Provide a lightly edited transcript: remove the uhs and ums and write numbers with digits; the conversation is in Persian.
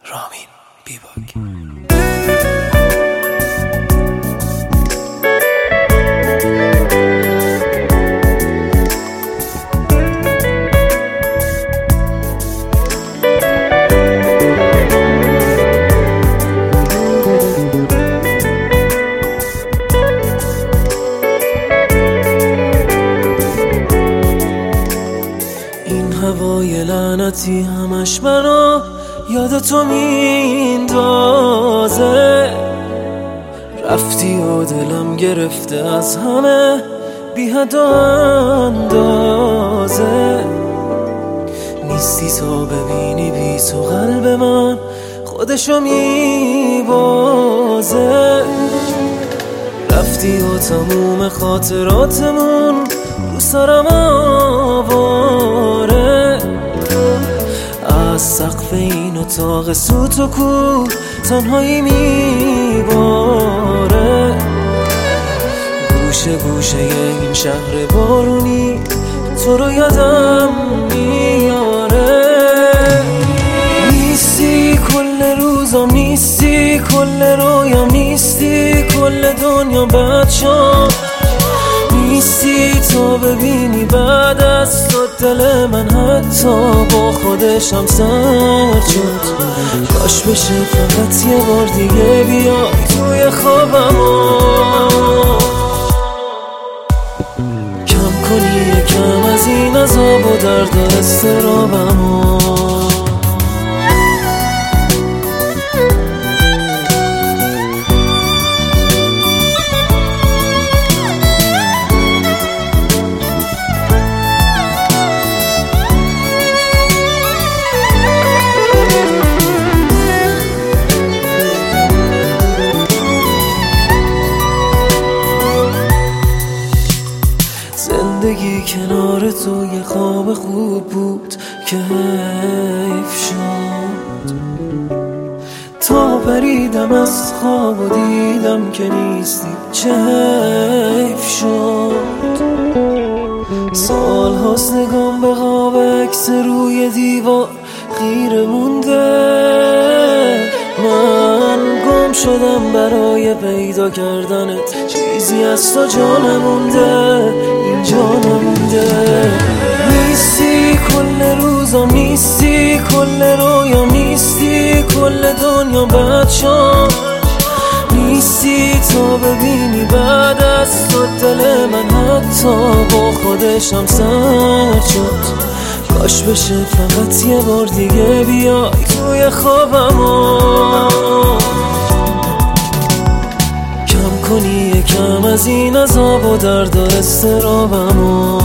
رامین بیباک. این هوای لعنتی همش منو یاد تو میندازه، رفتی و دلم گرفته از همه بی حد و اندازه. نیستی تا ببینی بی تو قلب من خودشو میبازه. رفتی و تموم خاطراتمون رو سرم آواره. از سقف این اتاق سوت و کور تنهایی میباره. گوشه گوشه این شهر بارونی تو رو یادم میاره. نیستی کل روزم، نیستی کل رویام، نیستی کل دنیا بد شد. نیستی تا ببینی بعد از تو دل من حتی با خودشم سرد شد. کاش بشه فقط یه بار دیگه بیای توی خوابمو، کم کنی یکم از این عذاب و درد و اضطرابمو. زندگی کنار تو یه خواب خوب بود که حیف شد. تا پریدم از خواب و دیدم که نیستی چه حیف شد. سال هاست نگام به خواب عکس روی دیوار خیره مونده. من گم شدم برای پیدا کردنت، چیزی از تو جا نمونده، اینجا نمونده. نیستی کل روزم، نیستی کل رویام، نیستی کل دنیا بد شد. نیستی تا ببینی بعد از تو دل من حتی با خودشم سرد شد. کاش بشه فقط یه بار دیگه بیای توی خوابمو، کم کنی یکم از این عذاب و درد و اضطرابمو.